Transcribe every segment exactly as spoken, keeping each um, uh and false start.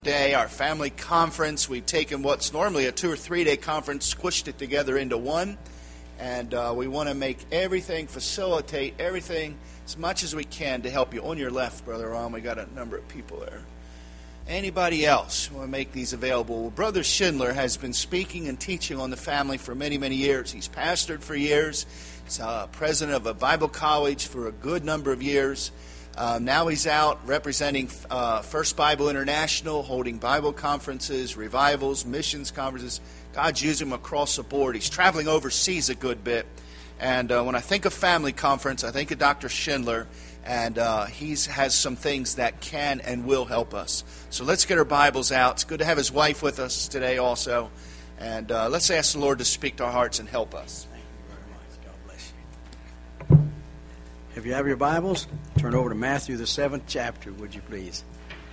Day, our family conference. We've taken what's normally a two or three day conference, squished it together into one, and uh, we want to make everything, facilitate everything as much as we can to help you. On your left, Brother Ron, we got a number of people there. Anybody else want to make these available? Well, Brother Schindler has been speaking and teaching on the family for many, many years. He's pastored for years. He's uh, president of a Bible college for a good number of years. Uh, now he's out representing uh, First Bible International, holding Bible conferences, revivals, missions conferences. God's using him across the board. He's traveling overseas a good bit. And uh, when I think of family conference, I think of Doctor Schindler. And uh, he has some things that can and will help us. So let's get our Bibles out. It's good to have his wife with us today also. And uh, let's ask the Lord to speak to our hearts and help us. Thank you very much. God bless you. If you have your Bibles, turn over to Matthew, the seventh chapter, would you please?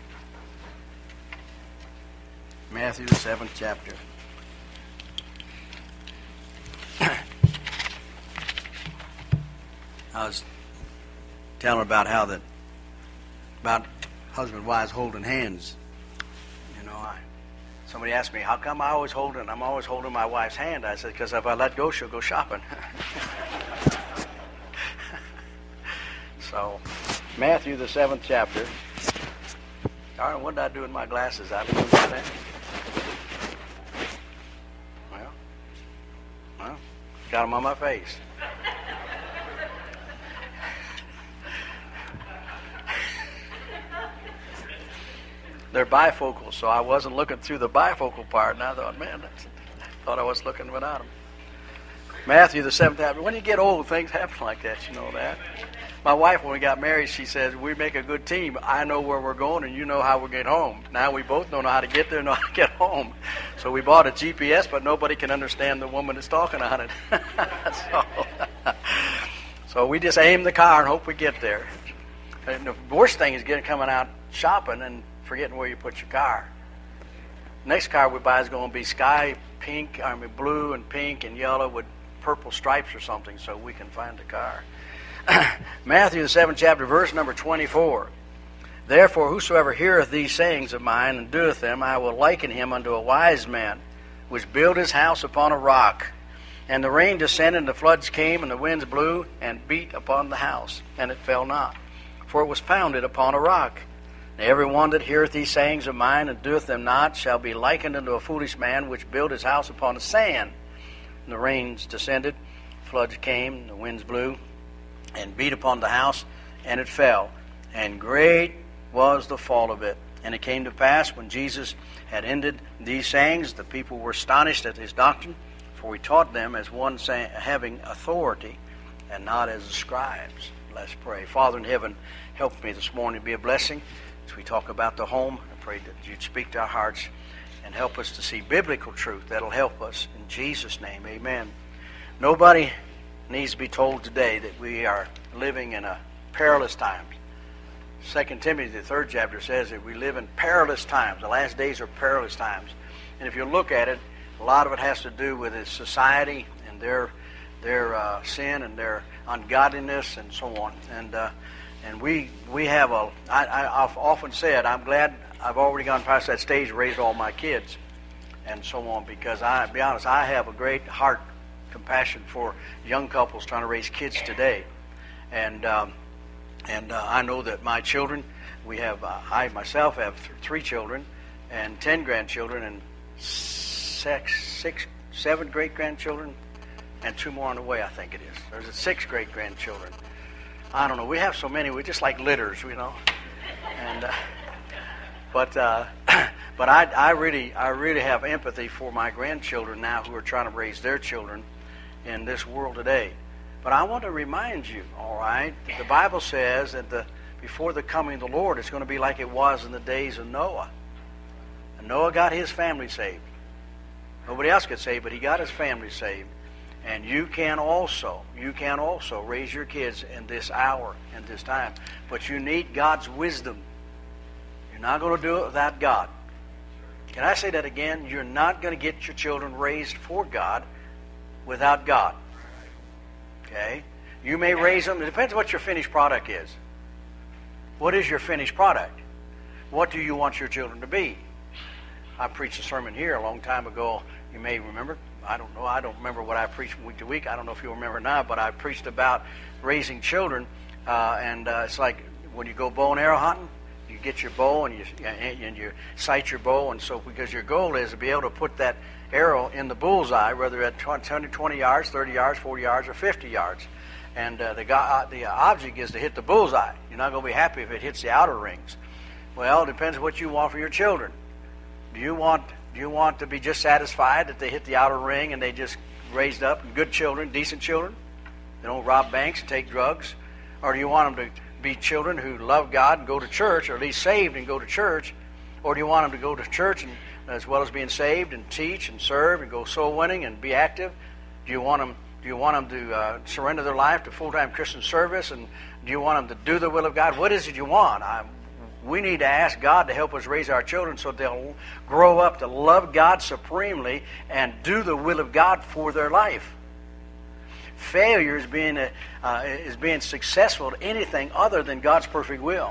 Matthew, the seventh chapter. I was telling about how that, about husband and wives holding hands. You know, I, somebody asked me, how come I always holding, I'm always holding my wife's hand? I said, because if I let go, she'll go shopping. So, Matthew, the seventh chapter. Darn, what did I do with my glasses? I didn't do that. Well, well, got them on my face. They're bifocals, so I wasn't looking through the bifocal part, and I thought, man, that's, I thought I was looking without them. Matthew, the seventh chapter. When you get old, things happen like that, you know that. My wife, when we got married, she says, we make a good team. I know where we're going, and you know how we get home. Now we both don't know how to get there, know how to get home. So we bought a G P S, but nobody can understand the woman that's talking on it. so, so we just aim the car and hope we get there. And the worst thing is getting coming out shopping and forgetting where you put your car. Next car we buy is going to be sky pink, I mean blue and pink and yellow with purple stripes or something, so we can find the car. Matthew, the seventh chapter, verse number twenty-four. Therefore, whosoever heareth these sayings of mine and doeth them, I will liken him unto a wise man, which built his house upon a rock. And the rain descended, and the floods came, and the winds blew, and beat upon the house, and it fell not. For it was founded upon a rock. And every one that heareth these sayings of mine and doeth them not shall be likened unto a foolish man, which built his house upon the sand. And the rains descended, floods came, and the winds blew, and beat upon the house, and it fell. And great was the fall of it. And it came to pass, when Jesus had ended these sayings, the people were astonished at his doctrine, for he taught them as one say, having authority, and not as the scribes. Let's pray. Father in heaven, help me this morning to be a blessing as we talk about the home. I pray that you'd speak to our hearts and help us to see biblical truth that'll help us. In Jesus' name, amen. Nobody needs to be told today that we are living in a perilous times. Second Timothy, the third chapter, says that we live in perilous times. The last days are perilous times. And if you look at it, a lot of it has to do with this society and their their uh, sin and their ungodliness and so on. And uh, and we we have a. I, I, I've often said I'm glad I've already gone past that stage, raised all my kids, and so on, because I, to be honest, I have a great heart. Compassion for young couples trying to raise kids today, and um, and uh, I know that my children, we have uh, I myself have th- three children, and ten grandchildren, and six, six, seven great grandchildren, and two more on the way. I think it is. There's six great grandchildren. I don't know. We have so many. We're just like litters, you know. And uh, but uh, but I I really I really have empathy for my grandchildren now who are trying to raise their children in this world today. But I want to remind you, all right, that the Bible says that the before the coming of the Lord, it's going to be like it was in the days of Noah. And Noah got his family saved. Nobody else got saved, but he got his family saved. And you can also, you can also raise your kids in this hour, in this time. But you need God's wisdom. You're not going to do it without God. Can I say that again? You're not going to get your children raised for God without God. Okay? You may raise them. It depends on what your finished product is. What is your finished product? What do you want your children to be? I preached a sermon here a long time ago. You may remember. I don't know. I don't remember what I preached from week to week. I don't know if you'll remember now, but I preached about raising children. Uh, and uh, it's like when you go bow and arrow hunting, you get your bow and you and you sight your bow, and so because your goal is to be able to put that arrow in the bullseye, whether at twenty yards, thirty yards, forty yards, or fifty yards. And uh, the uh, the object is to hit the bullseye. You're not going to be happy if it hits the outer rings. Well, it depends what you want for your children. Do you want do you want to be just satisfied that they hit the outer ring and they just raised up and good children, decent children? They don't rob banks and take drugs? Or do you want them to be children who love God and go to church, or at least saved and go to church? Or do you want them to go to church and, as well as being saved, and teach and serve and go soul winning and be active? Do you want them? Do you want them to uh, surrender their life to full-time Christian service? And do you want them to do the will of God? What is it you want? I, we need to ask God to help us raise our children so they'll grow up to love God supremely and do the will of God for their life. Failure is being a, uh, is being successful at anything other than God's perfect will.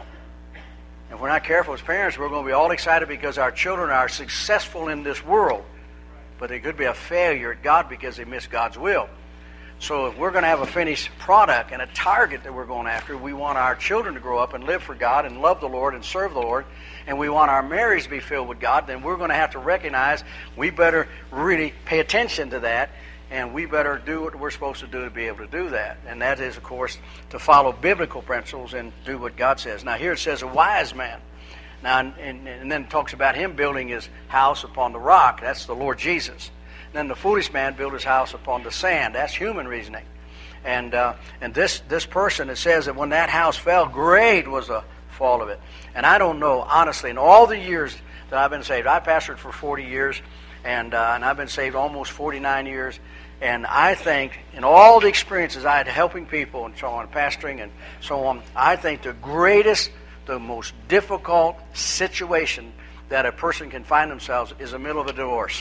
If we're not careful as parents, we're going to be all excited because our children are successful in this world, but they could be a failure at God because they miss God's will. So if we're going to have a finished product and a target that we're going after, we want our children to grow up and live for God and love the Lord and serve the Lord, and we want our marriage to be filled with God, then we're going to have to recognize we better really pay attention to that. And we better do what we're supposed to do to be able to do that. And that is, of course, to follow biblical principles and do what God says. Now, here it says a wise man. Now, and, and, and then it talks about him building his house upon the rock. That's the Lord Jesus. And then the foolish man built his house upon the sand. That's human reasoning. And uh, and this, this person, it says that when that house fell, great was the fall of it. And I don't know, honestly, in all the years that I've been saved, I pastored for forty years, and uh, and I've been saved almost forty-nine years. And I think in all the experiences I had helping people and so on, pastoring and so on, I think the greatest, the most difficult situation that a person can find themselves is the middle of a divorce.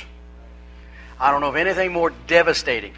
I don't know of anything more devastating.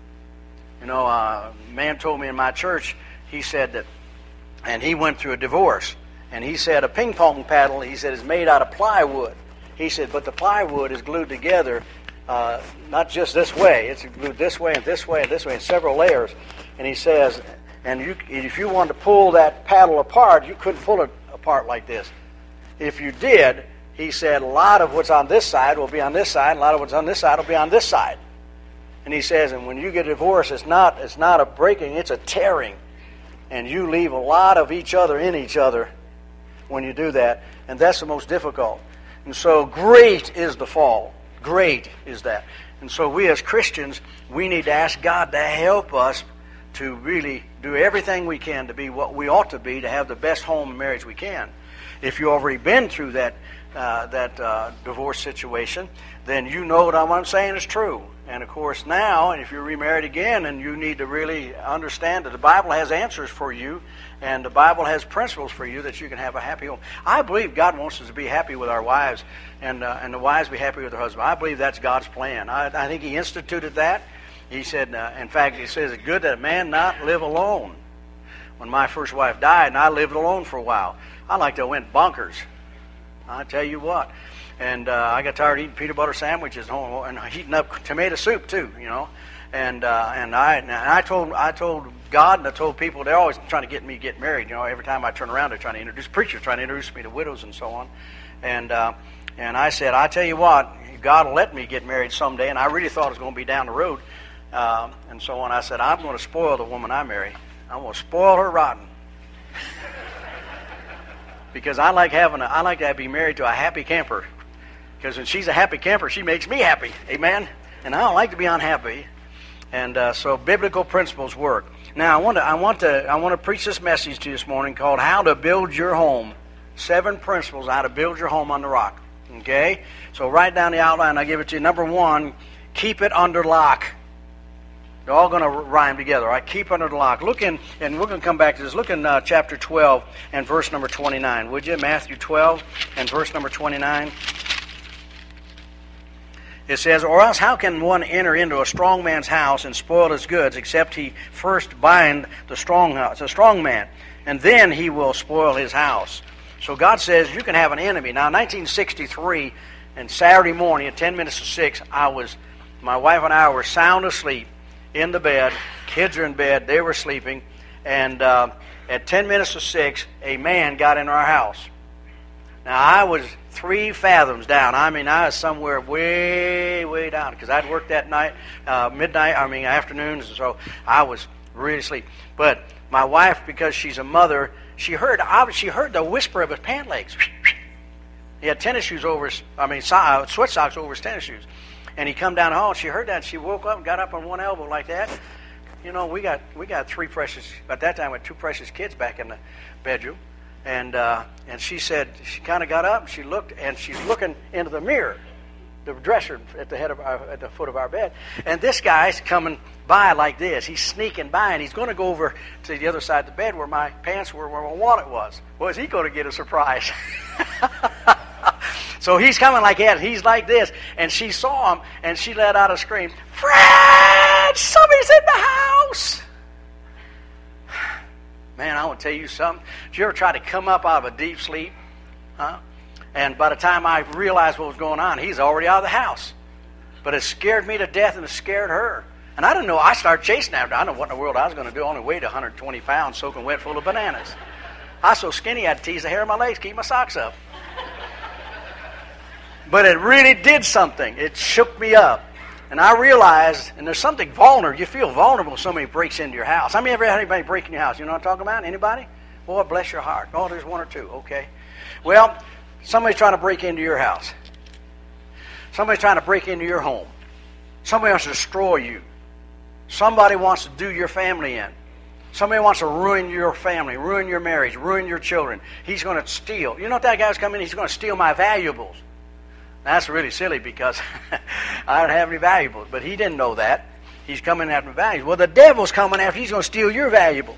You know, uh, a man told me in my church, he said that, and he went through a divorce, and he said a ping pong paddle, he said, is made out of plywood. He said, but the plywood is glued together Uh, not just this way. It's glued this way and this way and this way in several layers. And he says, and you, if you wanted to pull that paddle apart, you couldn't pull it apart like this. If you did, he said, a lot of what's on this side will be on this side, and a lot of what's on this side will be on this side. And he says, and when you get a divorce, it's not it's not a breaking, it's a tearing. And you leave a lot of each other in each other when you do that. And that's the most difficult. And so great is the fall. Great is that. And so we as Christians, we need to ask God to help us to really do everything we can to be what we ought to be, to have the best home and marriage we can. If you've already been through that uh, that uh, divorce situation, then you know what I'm saying is true. And of course now, and if you're remarried again, and you need to really understand that the Bible has answers for you, and the Bible has principles for you that you can have a happy home. I believe God wants us to be happy with our wives, and uh, and the wives be happy with their husband. I believe that's God's plan. I, I think He instituted that. He said, uh, in fact, He says it's good that a man not live alone. When my first wife died, and I lived alone for a while, I like to went bonkers. I tell you what. And uh, I got tired of eating peanut butter sandwiches and heating up tomato soup too, you know. And uh, and I and I told I told God and I told people, they're always trying to get me to get married. You know, every time I turn around, they're trying to introduce preachers, trying to introduce me to widows and so on. And uh, and I said, I tell you what, God will let me get married someday. And I really thought it was going to be down the road, uh, and so on. I said, I'm going to spoil the woman I marry. I'm going to spoil her rotten. Because I like having a, I like to be married to a happy camper. Because when she's a happy camper, she makes me happy. Amen? And I don't like to be unhappy. And uh, so biblical principles work. Now I want to I want to I want to preach this message to you this morning called How to Build Your Home. Seven principles how to build your home on the rock. Okay? So write down the outline. I'll give it to you. Number one, keep it under lock. They're all going to rhyme together. All right? Keep under the lock. Look in, and we're going to come back to this. Look in uh, chapter twelve and verse number twenty-nine. Would you? Matthew twelve and verse number twenty-nine. It says, or else how can one enter into a strong man's house and spoil his goods, except he first bind the strong house, the strong man, and then he will spoil his house. So God says you can have an enemy. Now, in nineteen sixty-three, And Saturday morning at ten minutes to six, I was, my wife and I were sound asleep in the bed. Kids are in bed. They were sleeping. And uh, at ten minutes to six, a man got in our house. Now, I was three fathoms down. I mean, I was somewhere way, way down because I'd worked that night, uh, midnight, I mean, afternoons, and so I was really asleep. But my wife, because she's a mother, she heard she heard the whisper of his pant legs. He had tennis shoes over his, I mean, so, uh, sweat socks over his tennis shoes. And he come down the hall, and she heard that, and she woke up and got up on one elbow like that. You know, we got we got three precious, at that time, we had two precious kids back in the bedroom. And uh, and she said, she kind of got up, and she looked, and she's looking into the mirror, the dresser at the head of our, at the foot of our bed. And this guy's coming by like this. He's sneaking by, and he's going to go over to the other side of the bed where my pants were, where my wallet was. Was he going to get a surprise? So he's coming like that. He's like this, and she saw him, and she let out a scream. Fred, somebody's in the house. Man, I want to tell you something. Did you ever try to come up out of a deep sleep? Huh? And by the time I realized what was going on, he's already out of the house. But it scared me to death, and it scared her. And I didn't know. I started chasing after. I didn't know what in the world I was going to do. I only weighed one hundred twenty pounds, soaking wet, full of bananas. I was so skinny, I had to tease the hair of my legs, keep my socks up. But it really did something. It shook me up. And I realized, and there's something vulnerable. You feel vulnerable when somebody breaks into your house. How many ever had anybody break in your house? You know what I'm talking about? Anybody? Boy, bless your heart. Oh, there's one or two. Okay. Well, somebody's trying to break into your house. Somebody's trying to break into your home. Somebody wants to destroy you. Somebody wants to do your family in. Somebody wants to ruin your family, ruin your marriage, ruin your children. He's going to steal. You know what that guy's coming in? He's going to steal my valuables. That's really silly because I don't have any valuables. But he didn't know that. He's coming after valuables. Well, the devil's coming after. He's going to steal your valuables.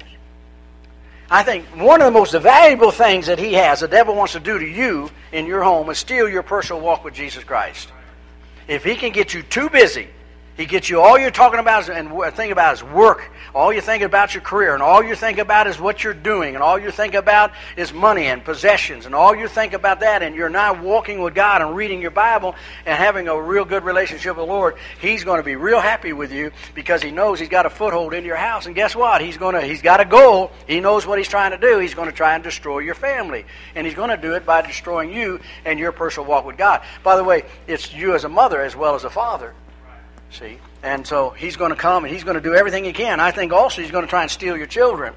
I think one of the most valuable things that he has, the devil wants to do to you in your home, is steal your personal walk with Jesus Christ. If he can get you too busy, he gets you, all you're talking about is, and think about is work. All you think about your career, and all you think about is what you're doing, and all you think about is money and possessions, and all you think about that, and you're not walking with God and reading your Bible and having a real good relationship with the Lord, he's going to be real happy with you because he knows he's got a foothold in your house. And guess what? He's going to, he's got a goal. He knows what he's trying to do. He's going to try and destroy your family. And he's going to do it by destroying you and your personal walk with God. By the way, it's you as a mother as well as a father. See? And so he's going to come and he's going to do everything he can. I think also he's going to try and steal your children.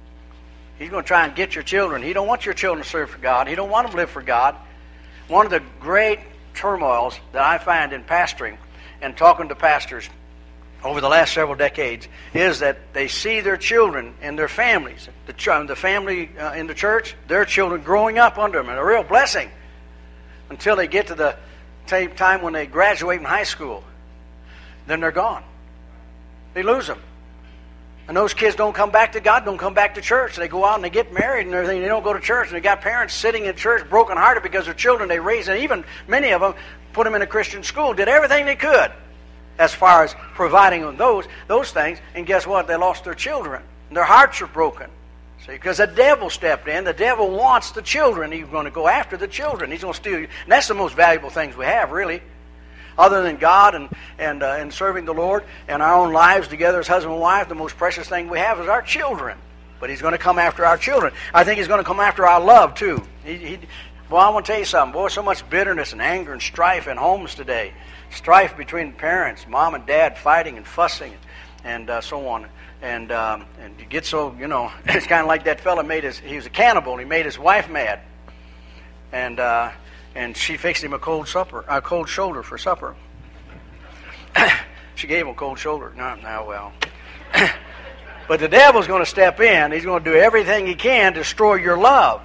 He's going to try and get your children. He don't want your children to serve for God. He don't want them to live for God. One of the great turmoils that I find in pastoring and talking to pastors over the last several decades is that they see their children and their families, the, ch- the family uh, in the church, their children growing up under them, and a real blessing until they get to the t- time when they graduate from high school. Then they're gone. They lose them. And those kids don't come back to God, don't come back to church. They go out and they get married and everything. They don't go to church. And they got parents sitting in church brokenhearted because their children they raised, and even many of them put them in a Christian school, did everything they could as far as providing them those, those things. And guess what? They lost their children. And their hearts are broken. See, because the devil stepped in. The devil wants the children. He's going to go after the children. He's going to steal you. And that's the most valuable things we have, really. Other than God and and, uh, and serving the Lord and our own lives together as husband and wife, the most precious thing we have is our children. But he's going to come after our children. I think he's going to come after our love, too. He, he, well, I want to tell you something. Boy, so much bitterness and anger and strife in homes today. Strife between parents, mom and dad fighting and fussing and uh, so on. And um, and you get so, you know, it's kind of like that fella made his, he was a cannibal and he made his wife mad. And... Uh, And she fixed him a cold supper, a cold shoulder for supper. She gave him a cold shoulder. No, no, well. But the devil's going to step in. He's going to do everything he can to destroy your love.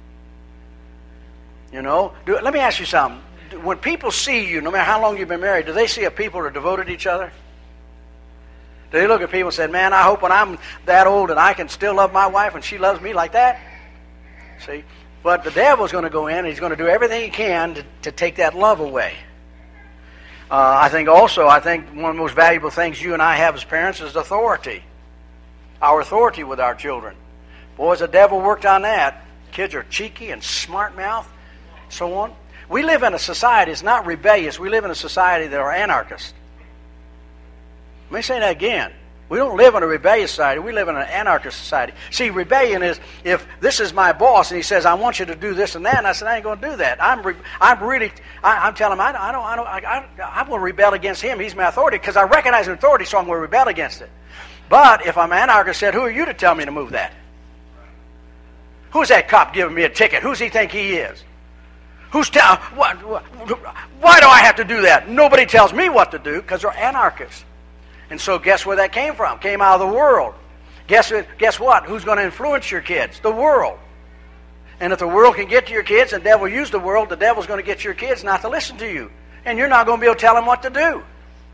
You know? Do, let me ask you something. When people see you, no matter how long you've been married, do they see a people that are devoted to each other? Do they look at people and say, man, I hope when I'm that old that I can still love my wife and she loves me like that? See? But the devil's going to go in and he's going to do everything he can to, to take that love away. Uh, I think also, I think one of the most valuable things you and I have as parents is authority. Our authority with our children. Boy, as the devil worked on that, kids are cheeky and smart-mouthed, so on. we live in a society, it's not rebellious, we live in a society that are anarchists. Let me say that again. We don't live in a rebellious society. We live in an anarchist society. See, rebellion is if this is my boss and he says, I want you to do this and that, and I said, I ain't going to do that. I'm re- I'm really, I, I'm telling him, I, I don't, I don't, I, I, I'm going to rebel against him. He's my authority because I recognize an authority, so I'm going to rebel against it. But if I'm an anarchist, said, who are you to tell me to move that? Who's that cop giving me a ticket? Who's he think he is? Who's tell? What, what, why do I have to do that? Nobody tells me what to do because they're anarchists. And so guess where that came from? Came out of the world. Guess, guess what? Who's going to influence your kids? The world. And if the world can get to your kids and the devil use the world, the devil's going to get your kids not to listen to you. And you're not going to be able to tell them what to do.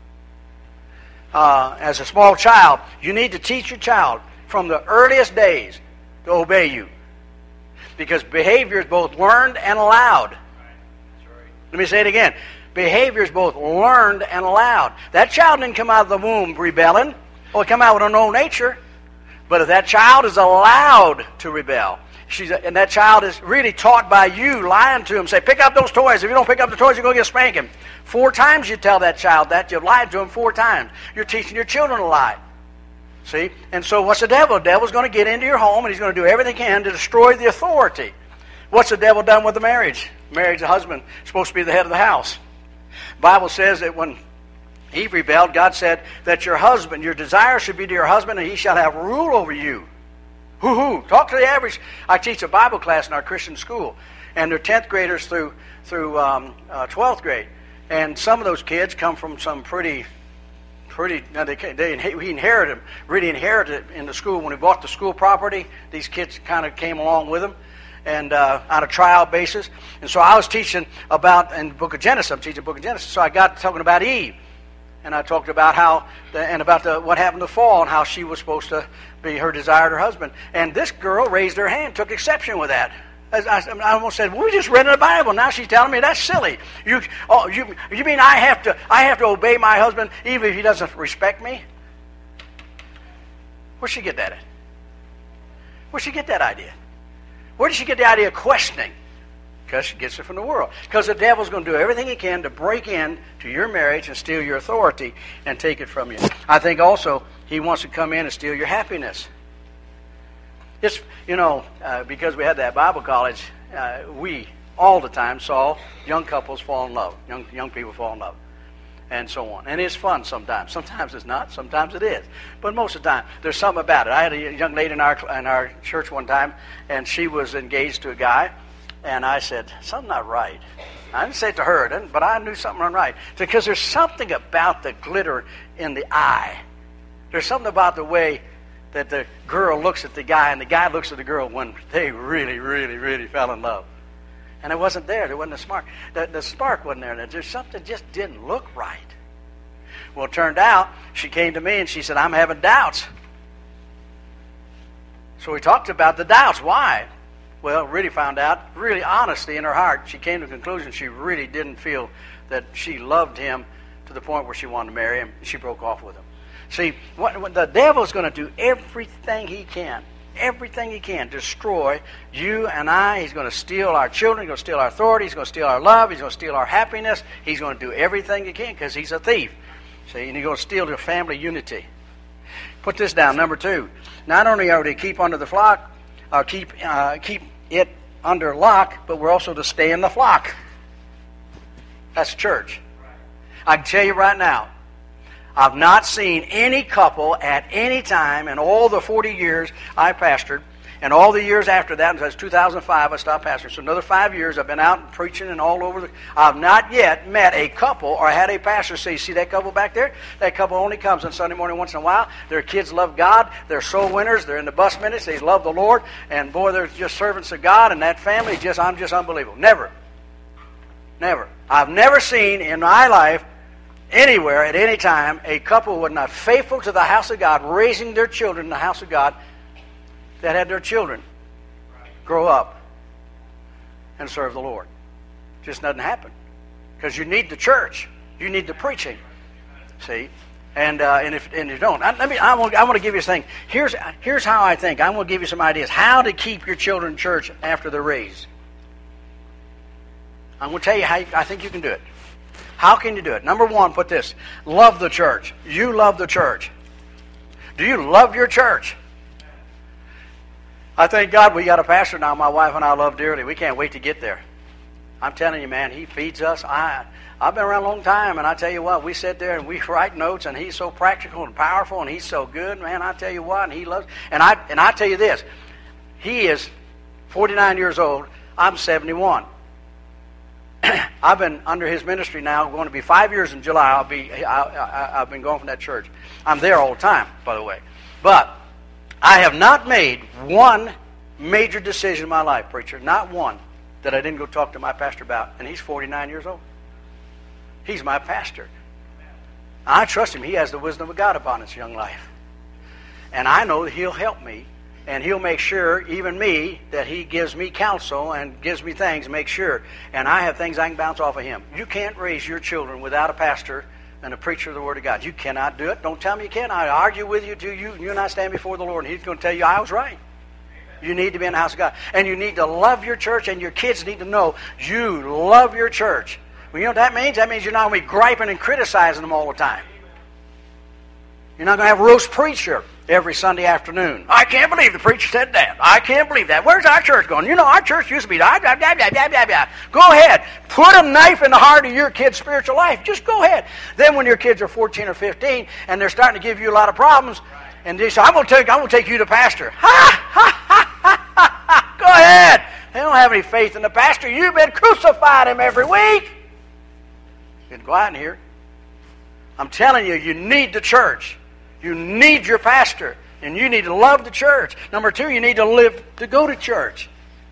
Uh, as a small child, you need to teach your child from the earliest days to obey you. Because behavior is both learned and allowed. Let me say it again. Behavior is both learned and allowed. That child didn't come out of the womb rebelling. Or come out with an old nature. But if that child is allowed to rebel, she's, and that child is really taught by you, lying to him, say, pick up those toys. If you don't pick up the toys, you're going to get spanking. Four times you tell that child that. You've lied to him four times. You're teaching your children to lie. See? And so what's the devil? The devil's going to get into your home, and he's going to do everything he can to destroy the authority. What's the devil done with the marriage? Marriage, the husband is supposed to be the head of the house. The Bible says that when Eve rebelled, God said that your husband, your desire should be to your husband, and he shall have rule over you. Hoo-hoo. Talk to the average. I teach a Bible class in our Christian school, and they're tenth graders through through um, uh, twelfth grade. And some of those kids come from some pretty, pretty, now they, they we inherited them, really inherited in the school. When we bought the school property, these kids kind of came along with them. And uh, on a trial basis. And so I was teaching about, in the book of Genesis, I'm teaching the book of Genesis, so I got talking about Eve. And I talked about how, the, and about the, what happened to the fall, and how she was supposed to be her desired her husband. And this girl raised her hand, took exception with that. As I, I almost said, well, we just read in the Bible. Now she's telling me that's silly. You, oh, you, you mean I have to, I have to obey my husband even if he doesn't respect me? Where'd she get that at? Where'd she get that idea? Where did she get the idea of questioning? Because she gets it from the world. Because the devil's going to do everything he can to break in to your marriage and steal your authority and take it from you. I think also he wants to come in and steal your happiness. It's, you know, uh, because we had that Bible college, uh, we all the time saw young couples fall in love, young young people fall in love, and so on. And it's fun sometimes. Sometimes it's not. Sometimes it is. But most of the time, there's something about it. I had a young lady in our in our church one time, and she was engaged to a guy, and I said, something not right. I didn't say it to her, but I knew something wasn't right. Because there's something about the glitter in the eye. There's something about the way that the girl looks at the guy, and the guy looks at the girl when they really, really, really fell in love. And it wasn't there. There wasn't a spark. The, the spark wasn't there. There's something just didn't look right. Well, it turned out, she came to me and she said, I'm having doubts. So we talked about the doubts. Why? Well, really found out, really honesty in her heart, she came to the conclusion she really didn't feel that she loved him to the point where she wanted to marry him. She broke off with him. See, what, what the devil's going to do everything he can. Everything he can, destroy you and I. He's going to steal our children. He's going to steal our authority. He's going to steal our love. He's going to steal our happiness. He's going to do everything he can because he's a thief. See, and he's going to steal your family unity. Put this down, number two. Not only are we to keep under the flock, or keep uh, keep it under lock, but we're also to stay in the flock. That's church. I can tell you right now, I've not seen any couple at any time in all the forty years I pastored, and all the years after that, until two thousand five, I stopped pastoring. So another five years, I've been out preaching and all over. The, I've not yet met a couple or had a pastor say, see that couple back there? That couple only comes on Sunday morning once in a while. Their kids love God. They're soul winners. They're in the bus minutes. They love the Lord. And boy, they're just servants of God. And that family, just I'm just unbelievable. Never. Never. I've never seen in my life anywhere, at any time, a couple who were not faithful to the house of God, raising their children in the house of God, that had their children grow up and serve the Lord. It just doesn't happen. Because you need the church. You need the preaching. See? And uh, and if and you don't, I, let me. I want. I want to give you a thing. Here's here's how I think. I'm going to give you some ideas how to keep your children in church after they're raised. I'm going to tell you how you, I think you can do it. How can you do it? Number one, put this. Love the church. You love the church. Do you love your church? I thank God we got a pastor now my wife and I love dearly. We can't wait to get there. I'm telling you, man, he feeds us. I, I've been around a long time, and I tell you what, we sit there and we write notes, and he's so practical and powerful, and he's so good, man. I tell you what, and he loves. And I and I tell you this, he is forty-nine years old. I'm seventy-one. I've been under his ministry now, going to be five years in July. I'll be. I, I, I've been going from that church. I'm there all the time, by the way. But I have not made one major decision in my life, preacher. Not one that I didn't go talk to my pastor about, and he's forty-nine years old. He's my pastor. I trust him. He has the wisdom of God upon his young life. And I know that he'll help me, and he'll make sure, even me, that he gives me counsel and gives me things, make sure. And I have things I can bounce off of him. You can't raise your children without a pastor and a preacher of the Word of God. You cannot do it. Don't tell me you can. I argue with you till you, you and I stand before the Lord, and he's going to tell you I was right. You need to be in the house of God. And you need to love your church, and your kids need to know you love your church. Well, you know what that means? That means you're not going to be griping and criticizing them all the time. You're not going to have roast preacher every Sunday afternoon. I can't believe the preacher said that. I can't believe that. Where's our church going? You know, our church used to be... Blah, blah, blah, blah, blah, blah, blah. Go ahead. Put a knife in the heart of your kid's spiritual life. Just go ahead. Then when your kids are fourteen or fifteen and they're starting to give you a lot of problems, and they say, I'm going to take, I'm going to take you to pastor. Ha, ha, ha, ha, ha, ha. Go ahead. They don't have any faith in the pastor. You've been crucifying him every week. You can go out in here. I'm telling you, you need the church. You need your pastor. And you need to love the church. Number two, you need to live to go to church.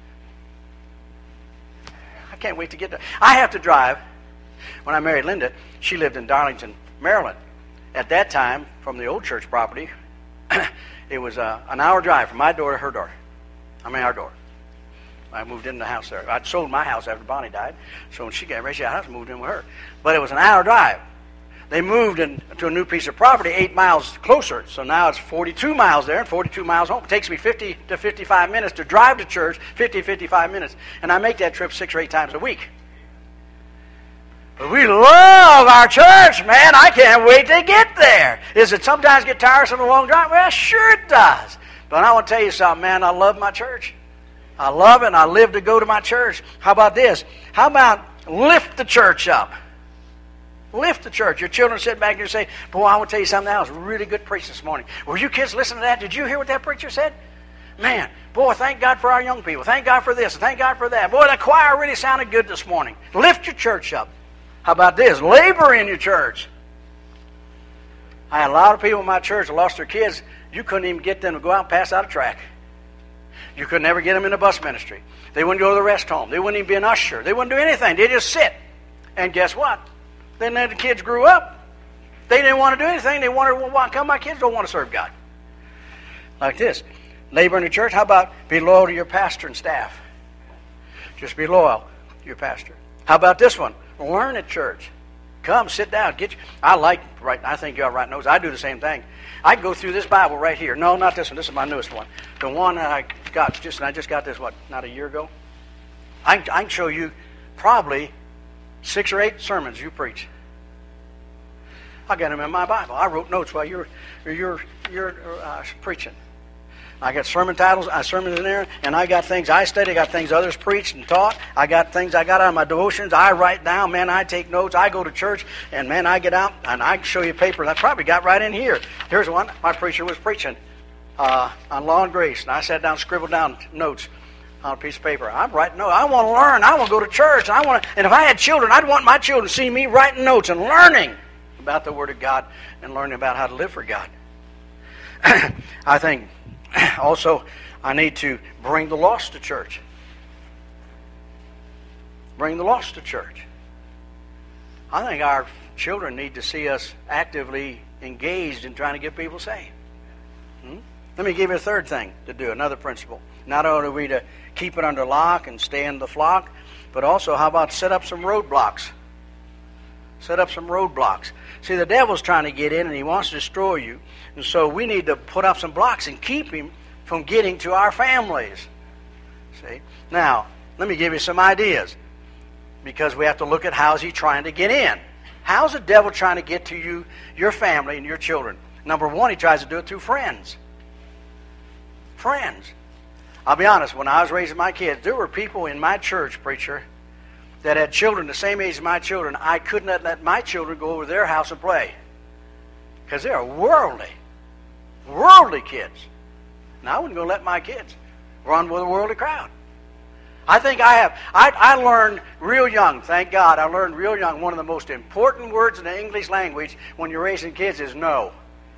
I can't wait to get there. I have to drive. When I married Linda, she lived in Darlington, Maryland. At that time, from the old church property, it was uh, an hour drive from my door to her door. I mean, our door. I moved into the house there. I'd sold my house after Bonnie died. So when she got married, she had a house, moved in with her. But it was an hour drive. They moved into a new piece of property eight miles closer. So now it's forty-two miles there and forty-two miles home. It takes me fifty to fifty-five minutes to drive to church, fifty to fifty-five minutes. And I make that trip six or eight times a week. But we love our church, man. I can't wait to get there. Does it sometimes get tiresome a long drive? Well, sure it does. But I want to tell you something, man. I love my church. I love it, and I live to go to my church. How about this? How about lift the church up? Lift the church. Your children sit back and say, boy, I want to tell you something. That was a really good preach this morning. Were you kids listening to that? Did you hear what that preacher said? Man, boy, thank God for our young people. Thank God for this. Thank God for that. Boy, the choir really sounded good this morning. Lift your church up. How about this? Labor in your church. I had a lot of people in my church that lost their kids. You couldn't even get them to go out and pass out a tract. You could never get them in the bus ministry. They wouldn't go to the rest home. They wouldn't even be an usher. They wouldn't do anything. They'd just sit. And guess what? Then the kids grew up. They didn't want to do anything. They wanted, well, why come my kids don't want to serve God? Like this. Labor in the church. How about be loyal to your pastor and staff? Just be loyal to your pastor. How about this one? Learn at church. Come, sit down. Get you. I like, right, I think you all write notes. I do the same thing. I can go through this Bible right here. No, not this one. This is my newest one. The one that I got, just I just got this, what, not a year ago? I can, I can show you probably six or eight sermons you preach. I got them in my Bible. I wrote notes while you're you're you're uh, preaching. I got sermon titles, uh, sermons in there, and I got things I study, I got things others preached and taught. I got things I got out of my devotions. I write down, man, I take notes. I go to church, and man, I get out, and I can show you papers I probably got right in here. Here's one. My preacher was preaching uh, on law and grace, and I sat down, scribbled down notes on a piece of paper. I'm writing notes. I want to learn. I want to go to church. I want to, and if I had children, I'd want my children to see me writing notes and learning about the Word of God and learning about how to live for God. I think also I need to bring the lost to church. Bring the lost to church. I think our children need to see us actively engaged in trying to get people saved. Hmm? Let me give you a third thing to do, another principle. Not only are we to keep it under lock and stay in the flock, but also how about set up some roadblocks? Set up some roadblocks. See, the devil's trying to get in and he wants to destroy you. And so we need to put up some blocks and keep him from getting to our families. See? Now, let me give you some ideas. because we have to look at how's he trying to get in. How's the devil trying to get to you, your family, and your children? Number one, he tries to do it through friends. Friends. I'll be honest, when I was raising my kids, there were people in my church, preacher, that had children the same age as my children. I could not let my children go over to their house and play. Because they're worldly. Worldly kids. And I wouldn't go let my kids run with a worldly crowd. I think I have. I, I learned real young, thank God, I learned real young, one of the most important words in the English language when you're raising kids is no.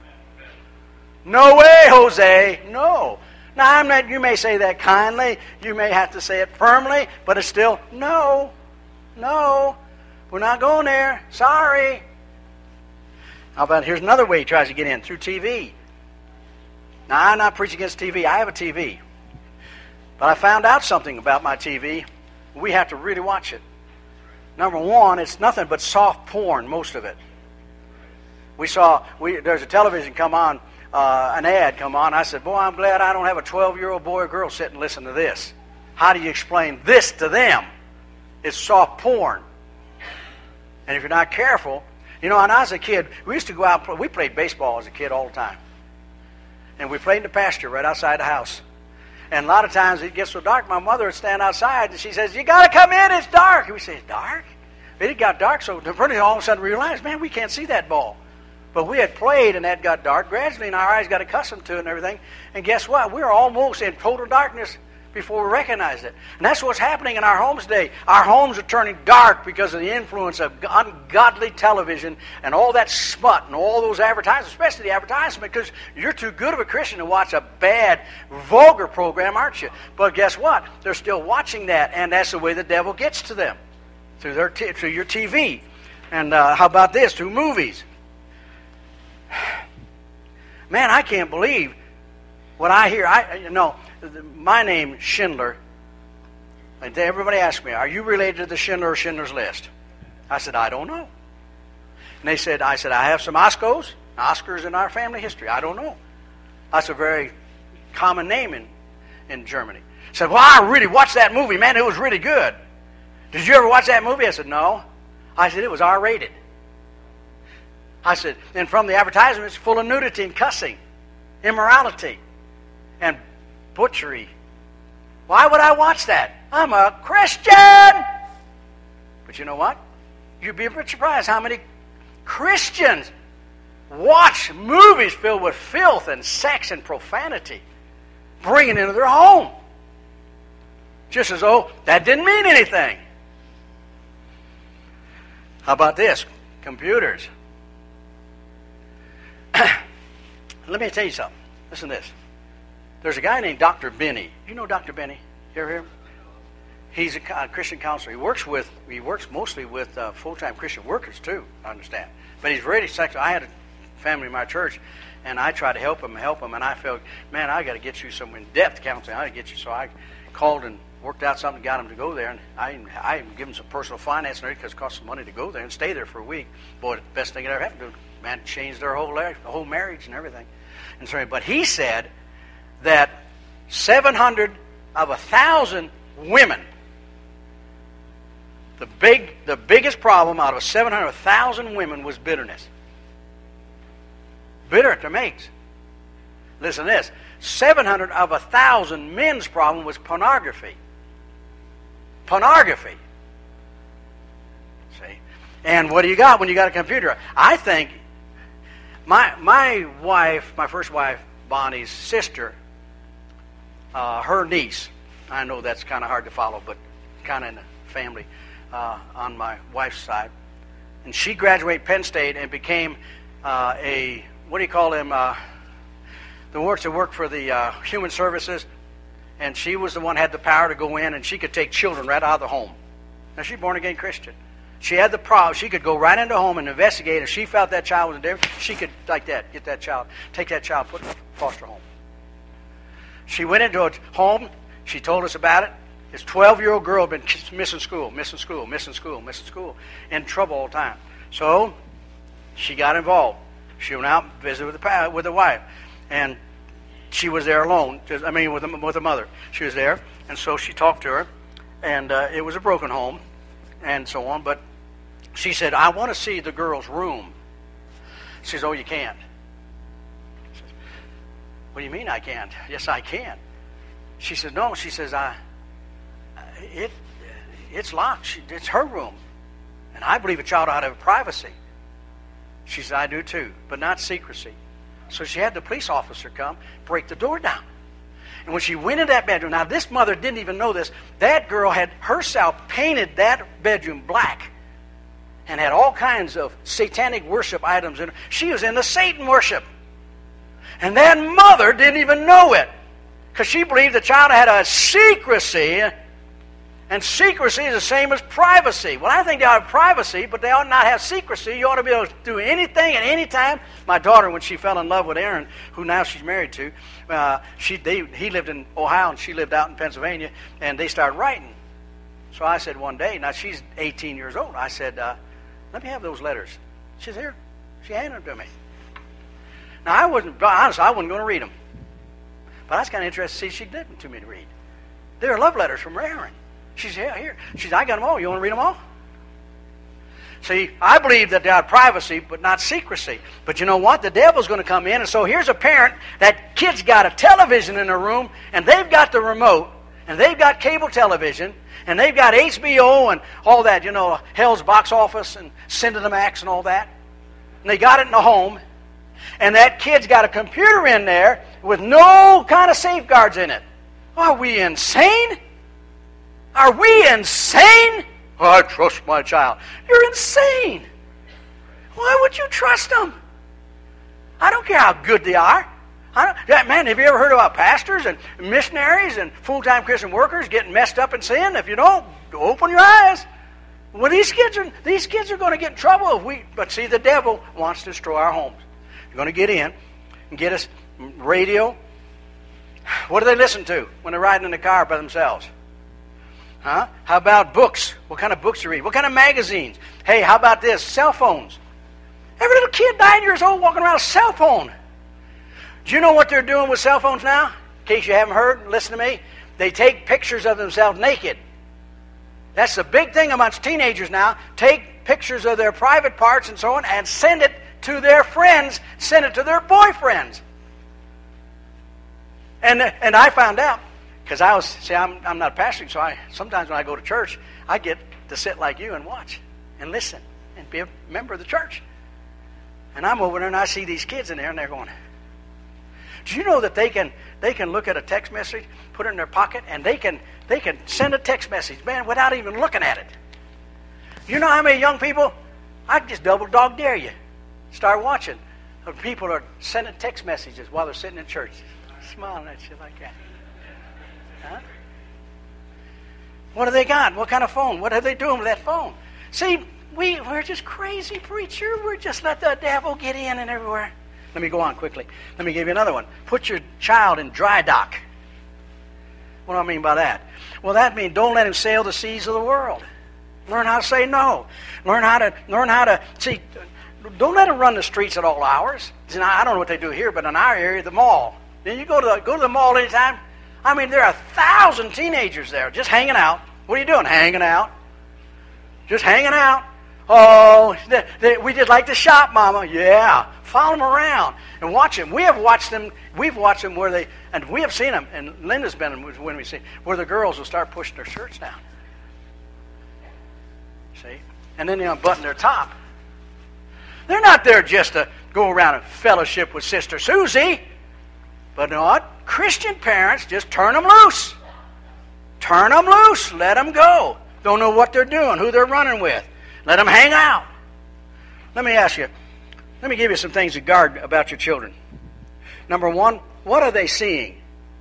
No way, Jose. No. Now, I'm not, you may say that kindly. You may have to say it firmly, but it's still no. No. We're not going there. Sorry. How about, here's another way he tries to get in, through T V. Now, I'm not preaching against T V. I have a T V. But I found out something about my T V. We have to really watch it. Number one, it's nothing but soft porn, most of it. We saw, we, there's a television come on, uh, an ad come on. I said, boy, I'm glad I don't have a twelve-year-old boy or girl sit and listen to this. How do you explain this to them? It's soft porn. And if you're not careful, you know, when I was a kid, we used to go out and play, we played baseball as a kid all the time. And we played in the pasture right outside the house. And a lot of times it gets so dark, my mother would stand outside and she says, you got to come in, it's dark. And we say, it's dark? But it got dark, so all of a sudden we realized, man, we can't see that ball. But we had played and that got dark gradually and our eyes got accustomed to it and everything. And guess what? We were almost in total darkness before we recognized it. And that's what's happening in our homes today. Our homes are turning dark because of the influence of ungodly television and all that smut and all those advertisements, especially the advertisement, because you're too good of a Christian to watch a bad, vulgar program, aren't you? But guess what? They're still watching that, and that's the way the devil gets to them, through their t- through your T V. And uh, how about this? Through movies. Man, I can't believe what I hear. I you know. My name, Schindler, and everybody asked me, are you related to the Schindler or Schindler's List? I said, I don't know. And they said, I said, I have some Oscars, Oscars in our family history. I don't know. That's a very common name in, in Germany. I said, well, I really watched that movie, man, it was really good. Did you ever watch that movie? I said, no. I said, it was R rated. I said, and from the advertisements, full of nudity and cussing, immorality, and butchery. Why would I watch that? I'm a Christian! But you know what? You'd be a bit surprised how many Christians watch movies filled with filth and sex and profanity, bringing it into their home. Just as though that didn't mean anything. How about this? Computers. Let me tell you something. Listen to this. There's a guy named Doctor Benny. You know Doctor Benny? You ever hear him? He's a Christian counselor. He works with he works mostly with uh, full-time Christian workers too, I understand. But he's really sexual. I had a family in my church, and I tried to help him, help him, and I felt, man, I got to get you some in-depth counseling. I got to get you. So I called and worked out something, got him to go there, and I I even give him some personal finance and everything because it costs some money to go there and stay there for a week. Boy, the best thing that ever happened to him. Man, changed their whole life, the whole marriage and everything. And so, but he said that seven hundred of a thousand women, the big, the biggest problem out of seven hundred thousand women was bitterness. Bitter at their mates. Listen to this. seven hundred of a thousand men's problem was pornography. Pornography. See? And what do you got when you got a computer? I think my my wife, my first wife, Bonnie's sister, Uh, her niece, I know that's kind of hard to follow, but kind of in the family uh, on my wife's side. And she graduated Penn State and became uh, a, what do you call them, uh, the works that work for the uh, human services. And she was the one who had the power to go in, and she could take children right out of the home. Now, she's born again Christian. She had the power. She could go right into the home and investigate. If she felt that child was in danger, she could, like that, get that child, take that child, put it in a foster home. She went into a home. She told us about it. This twelve-year-old girl had been missing school, missing school, missing school, missing school, in trouble all the time. So she got involved. She went out and visited with the with the wife, and she was there alone. Just, I mean, with the, with the mother. She was there, and so she talked to her, and uh, it was a broken home. and so on. But she said, I want to see the girl's room. She says, oh, you can't. Says, what do you mean I can't? Yes, I can. She says, no. She says, I, it, it's locked. She, it's her room. And I believe a child ought to have privacy. She said, I do too, but not secrecy. So she had the police officer come, break the door down. And when she went in that bedroom, now this mother didn't even know this, that girl had herself painted that bedroom black and had all kinds of satanic worship items in her. She was into Satan worship. And that mother didn't even know it because she believed the child had a secrecy. And secrecy is the same as privacy. Well, I think they ought to have privacy, but they ought not have secrecy. You ought to be able to do anything at any time. My daughter, when she fell in love with Aaron, who now she's married to, uh, she they, he lived in Ohio and she lived out in Pennsylvania, and they started writing. So I said one day, now she's eighteen years old, I said, uh, let me have those letters. She said, here. She handed them to me. Now, I wasn't, honestly, I wasn't going to read them. But I was kind of interested to see if she'd give them to me to read. They were love letters from Aaron. She said, yeah, here. She said, I got them all. You want to read them all? See, I believe that they have privacy, but not secrecy. But you know what? The devil's going to come in, and so here's a parent, that kid's got a television in their room, and they've got the remote, and they've got cable television, and they've got H B O and all that, you know, Hell's Box Office and Cinemax and all that. And they got it in the home, and that kid's got a computer in there with no kind of safeguards in it. Are we insane? Are we insane? Oh, I trust my child. You're insane. Why would you trust them? I don't care how good they are. I don't, yeah, man, have you ever heard about pastors and missionaries and full-time Christian workers getting messed up in sin? If you don't, open your eyes. Well, these kids are these kids are going to get in trouble if we. But see, the devil wants to destroy our homes. You're going to get in and get us radio. What do they listen to when they're riding in the car by themselves? Huh? How about books? What kind of books you read? What kind of magazines? Hey, how about this? Cell phones. Every little kid, nine years old, walking around with a cell phone. Do you know what they're doing with cell phones now? In case you haven't heard, listen to me. They take pictures of themselves naked. That's the big thing amongst teenagers now. Take pictures of their private parts and so on and send it to their friends, send it to their boyfriends. And, and I found out, because I was, see, I'm, I'm not a pastor, so I sometimes when I go to church, I get to sit like you and watch and listen and be a member of the church. And I'm over there and I see these kids in there and they're going, do you know that they can they can look at a text message, put it in their pocket, and they can they can send a text message, man, without even looking at it. You know how many young people, I just double dog dare you, start watching. People are sending text messages while they're sitting in church, smiling at you like that. Huh? What do they got? What kind of phone? What are they doing with that phone? See, we, we're just crazy, preacher. We're just let the devil get in and everywhere. Let me go on quickly. Let me give you another one. Put your child in dry dock. What do I mean by that? Well, that means don't let him sail the seas of the world. Learn how to say no. Learn how to, learn how to, see, don't let him run the streets at all hours. See, now, I don't know what they do here, but in our area, the mall. Then you go to the, go to the mall anytime. I mean, there are a thousand teenagers there just hanging out. What are you doing? Hanging out. Just hanging out. Oh, they, they, we just like to shop, Mama. Yeah. Follow them around and watch them. We have watched them. We've watched them where they, and we have seen them, and Linda's been when we see, where the girls will start pushing their shirts down. See? And then they unbutton their top. They're not there just to go around and fellowship with Sister Susie. But not Christian parents, just turn them loose. Turn them loose. Let them go. Don't know what they're doing, who they're running with. Let them hang out. Let me ask you, let me give you some things to guard about your children. Number one, what are they seeing?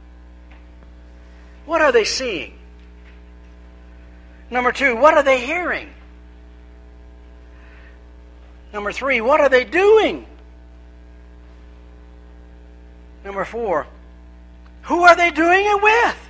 What are they seeing? Number two, what are they hearing? Number three, what are they doing? Number four, who are they doing it with?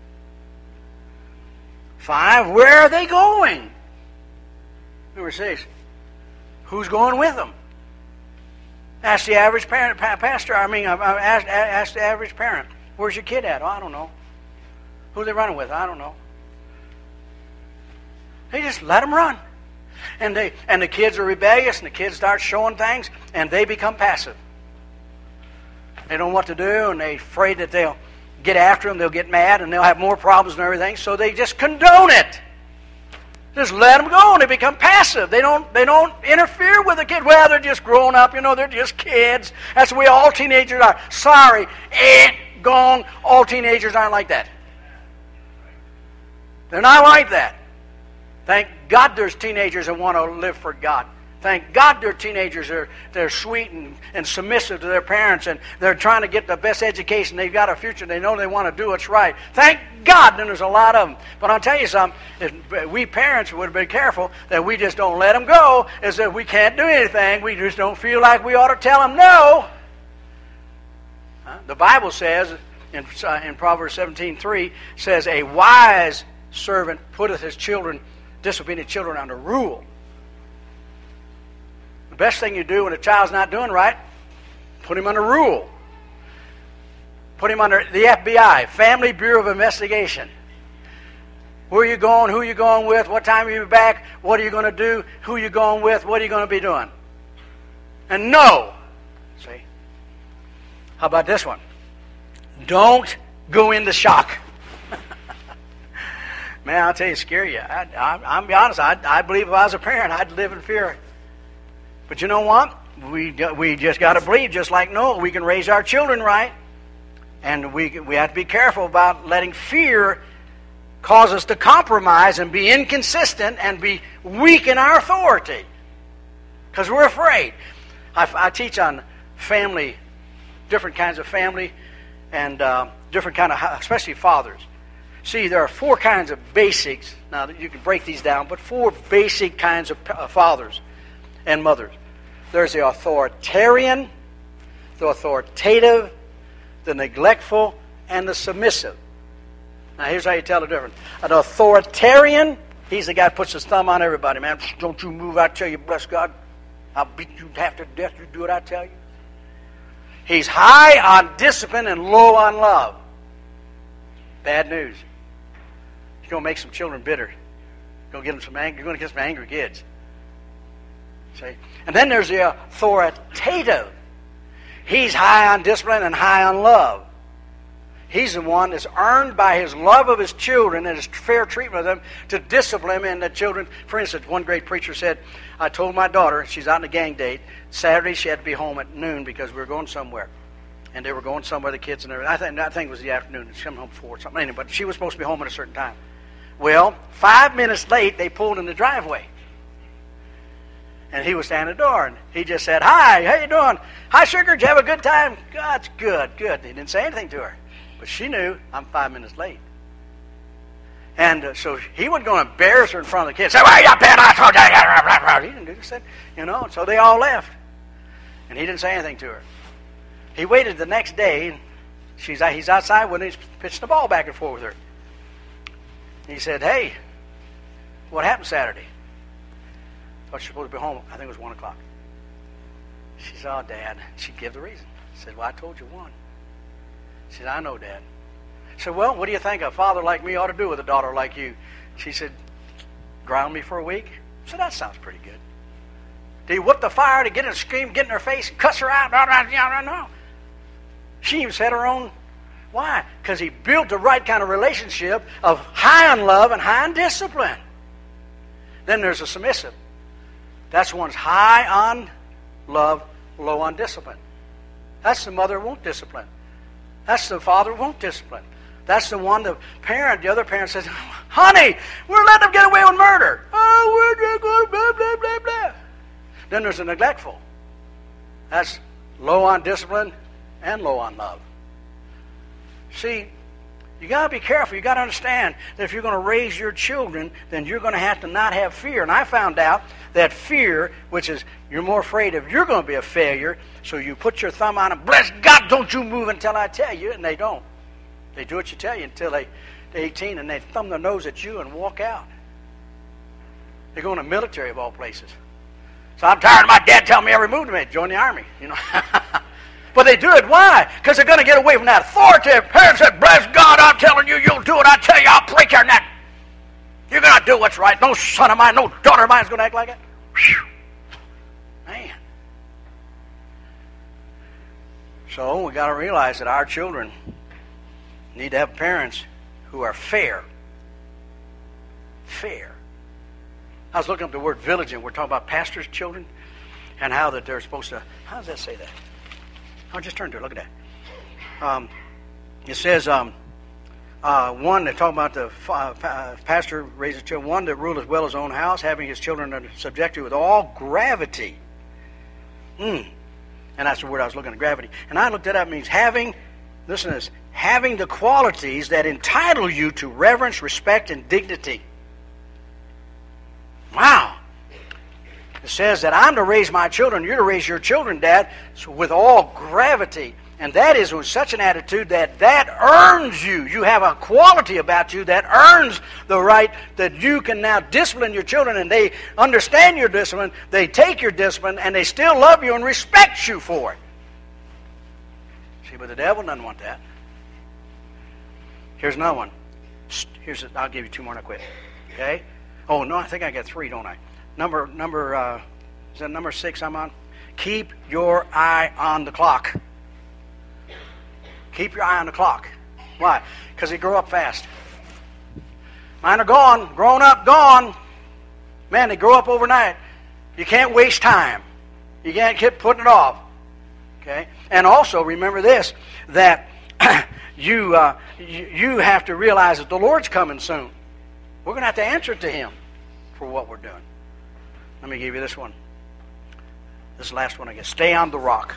Five, where are they going? Number six, who's going with them? Ask the average parent, pastor, I mean, ask, ask the average parent, where's your kid at? Oh, I don't know. Who are they running with? I don't know. They just let them run. And they and the kids are rebellious, and the kids start showing things, and they become passive. They don't know what to do, and they're afraid that they'll get after them, they'll get mad, and they'll have more problems and everything, so they just condone it. Just let them go, and they become passive. They don't they don't interfere with the kid. Well, they're just growing up, you know, they're just kids. That's the way all teenagers are. Sorry, eh, gone. All teenagers aren't like that. They're not like that. Thank God there's teenagers that want to live for God. Thank God there are teenagers that are they're sweet and, and submissive to their parents, and they're trying to get the best education. They've got a future. They know they want to do what's right. Thank God then there's a lot of them. But I'll tell you something. If we parents would be careful that we just don't let them go, as if we can't do anything. We just don't feel like we ought to tell them no. Huh? The Bible says, in, uh, in Proverbs seventeen three, says, a wise servant putteth his children, disobedient children, under rule. The best thing you do when a child's not doing right, put him under rule. Put him under the F B I, Family Bureau of Investigation. Where are you going? Who are you going with? What time are you back? What are you going to do? Who are you going with? What are you going to be doing? And no. See? How about this one? Don't go into shock. Man, I'll tell you, scare you. I, I, I'm be honest. I, I believe if I was a parent, I'd live in fear. But you know what? We we just got to believe, just like Noah, we can raise our children right, and we we have to be careful about letting fear cause us to compromise and be inconsistent and be weak in our authority, because we're afraid. I, I teach on family, different kinds of family, and uh, different kind of, especially fathers. See, there are four kinds of basics. Now, you can break these down, but four basic kinds of fathers and mothers. There's the authoritarian, the authoritative, the neglectful, and the submissive. Now, here's how you tell the difference. An authoritarian, he's the guy who puts his thumb on everybody, man. Don't you move, I tell you, bless God. I'll beat you half to death. You do what I tell you. He's high on discipline and low on love. Bad news. You're going to make some children bitter. You're going to get them some angry, you're going to get some angry kids. See? And then there's the authoritative. He's high on discipline and high on love. He's the one that's earned by his love of his children and his fair treatment of them to discipline and the children. For instance, one great preacher said, I told my daughter, she's out on a gang date, Saturday she had to be home at noon because we were going somewhere. And they were going somewhere, the kids and everything. I think, I think it was the afternoon. She came home before or something. Anyway, but she was supposed to be home at a certain time. Well, five minutes late, they pulled in the driveway. And he was standing at the door, and he just said, hi, how you doing? Hi, sugar, did you have a good time? God's good, good. He didn't say anything to her. But she knew, I'm five minutes late. And uh, so he wasn't going to embarrass her in front of the kids. Say, well, you been, I told you. He didn't do this. You know, so they all left. And he didn't say anything to her. He waited the next day, and she's he's outside when he's pitching the ball back and forth with her. He said, hey, what happened Saturday? Thought she was supposed to be home. I think it was one o'clock. She said, oh, Dad. She'd give the reason. He said, well, I told you one. She said, I know, Dad. I said, well, what do you think a father like me ought to do with a daughter like you? She said, ground me for a week? I said, that sounds pretty good. Did he whip the fire to get her to scream, get in her face, cuss her out? No. She even said her own. Why? Because he built the right kind of relationship of high on love and high on discipline. Then there's a submissive. That's one's high on love, low on discipline. That's the mother who won't discipline. That's the father who won't discipline. That's the one, the parent, the other parent says, honey, we're letting them get away with murder. Oh, we're just going to blah, blah, blah, blah. Then there's the neglectful. That's low on discipline and low on love. See, you got to be careful. You got to understand that if you're going to raise your children, then you're going to have to not have fear. And I found out that fear, which is you're more afraid of you're going to be a failure, so you put your thumb on them, bless God, don't you move until I tell you, and they don't. They do what you tell you until they, they're eighteen, and they thumb their nose at you and walk out. They go in the military of all places. So I'm tired of my dad telling me every move to make. Join the army, you know. But they do it. Why? Because they're going to get away from that authority. Parents said, bless God, I'm telling you, you'll do it. I tell you, I'll break your neck. You're going to do what's right. No son of mine, no daughter of mine is going to act like that. Whew. Man. So we got to realize that our children need to have parents who are fair. Fair. I was looking up the word village, and we're talking about pastors' children and how that they're supposed to. How does that say that? I'll just turn to it. Look at that. Um, it says, um, uh, one, they're talking about the uh, pastor raises children. One that ruleth well his own house, having his children under subject with all gravity. Mm. And that's the word I was looking at, gravity. And I looked it up. It means having, listen to this, having the qualities that entitle you to reverence, respect, and dignity. Wow. It says that I'm to raise my children, you're to raise your children, Dad, with all gravity. And that is with such an attitude that that earns you. You have a quality about you that earns the right that you can now discipline your children, and they understand your discipline, they take your discipline, and they still love you and respect you for it. See, but the devil doesn't want that. Here's another one. Here's a, I'll give you two more and I'll quit. Okay? Oh, no, I think I got three, don't I? Number, number, uh, is that number six I'm on? Keep your eye on the clock. Keep your eye on the clock. Why? Because they grow up fast. Mine are gone, grown up, gone. Man, they grow up overnight. You can't waste time. You can't keep putting it off. Okay? And also, remember this, that you, uh, you, you have to realize that the Lord's coming soon. We're going to have to answer to Him for what we're doing. Let me give you this one. This last one, I guess. Stay on the rock.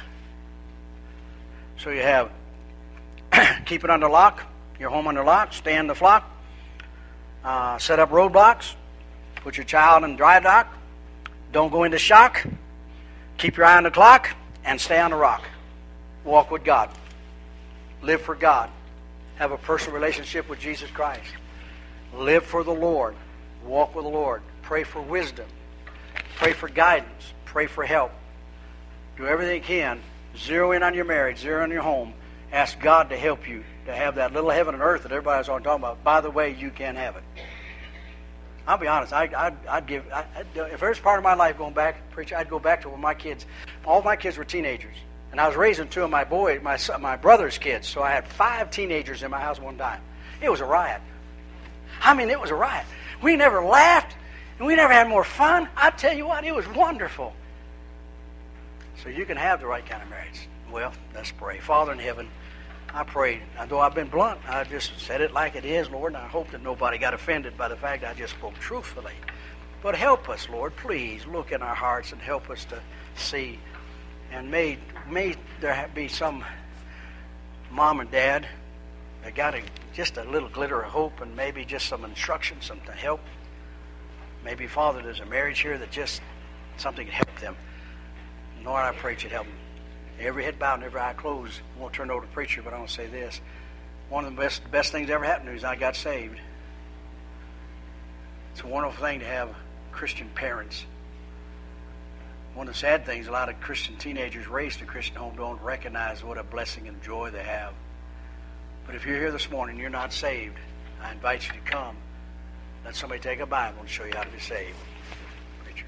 So you have keep it under lock, your home under lock, stay in the flock, uh, set up roadblocks, put your child in dry dock, don't go into shock, keep your eye on the clock, and stay on the rock. Walk with God. Live for God. Have a personal relationship with Jesus Christ. Live for the Lord. Walk with the Lord. Pray for wisdom. Pray for guidance. Pray for help. Do everything you can. Zero in on your marriage. Zero in your home. Ask God to help you to have that little heaven and earth that everybody's all talking about. By the way, you can have it. I'll be honest. I, I'd, I'd give. I, if there's part of my life going back, preacher, I'd go back to when my kids. All my kids were teenagers, and I was raising two of my boy, my my brother's kids. So I had five teenagers in my house one time. It was a riot. I mean, it was a riot. We never laughed, and we never had more fun. I tell you what, it was wonderful. So you can have the right kind of marriage. Well, let's pray. Father in heaven, I pray, though I've been blunt, I just said it like it is, Lord, and I hope that nobody got offended by the fact I just spoke truthfully. But help us, Lord, please look in our hearts and help us to see. And may, may there be some mom and dad that got a, just a little glitter of hope and maybe just some instruction, some to help. Maybe, Father, there's a marriage here that just something can help them. Lord, I pray you'd help them. Every head bowed and every eye closed. I won't turn it over to the preacher, but I want to say this. One of the best, best things that ever happened to me is I got saved. It's a wonderful thing to have Christian parents. One of the sad things, a lot of Christian teenagers raised in a Christian home don't recognize what a blessing and joy they have. But if you're here this morning and you're not saved, I invite you to come. Let somebody take a Bible and show you how to be saved. Preacher.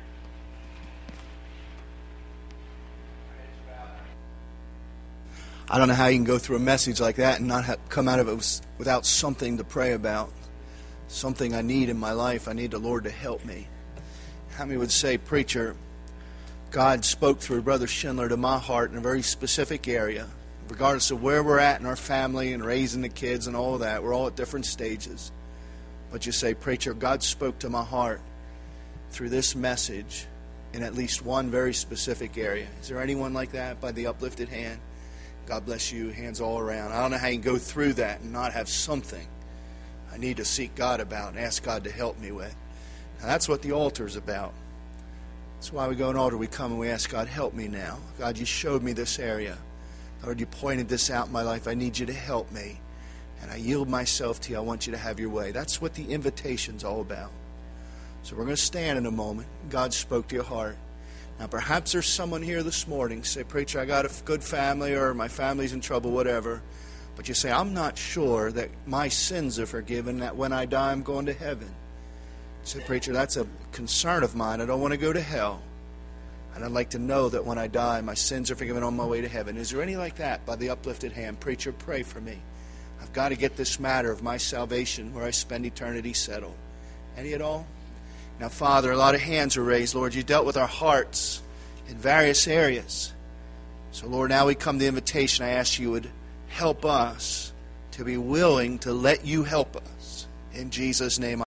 I don't know how you can go through a message like that and not have, come out of it without something to pray about. Something I need in my life. I need the Lord to help me. How many would say, preacher, God spoke through Brother Schindler to my heart in a very specific area. Regardless of where we're at in our family and raising the kids and all of that. We're all at different stages. But you say, preacher, God spoke to my heart through this message in at least one very specific area. Is there anyone like that by the uplifted hand? God bless you. Hands all around. I don't know how you can go through that and not have something I need to seek God about and ask God to help me with. Now, that's what the altar is about. That's why we go to an altar. We come and we ask God, help me now. God, you showed me this area. Lord, you pointed this out in my life. I need you to help me. And I yield myself to you. I want you to have your way. That's what the invitation's all about. So we're going to stand in a moment. God spoke to your heart. Now, perhaps there's someone here this morning, say, preacher, I got a good family or my family's in trouble, whatever. But you say, I'm not sure that my sins are forgiven, that when I die I'm going to heaven. Say, preacher, that's a concern of mine. I don't want to go to hell. And I'd like to know that when I die, my sins are forgiven on my way to heaven. Is there any like that by the uplifted hand? Preacher, pray for me. I've got to get this matter of my salvation, where I spend eternity, settled. Any at all? Now, Father, a lot of hands are raised. Lord, you dealt with our hearts in various areas. So, Lord, now we come to the invitation. I ask you would help us to be willing to let you help us. In Jesus' name,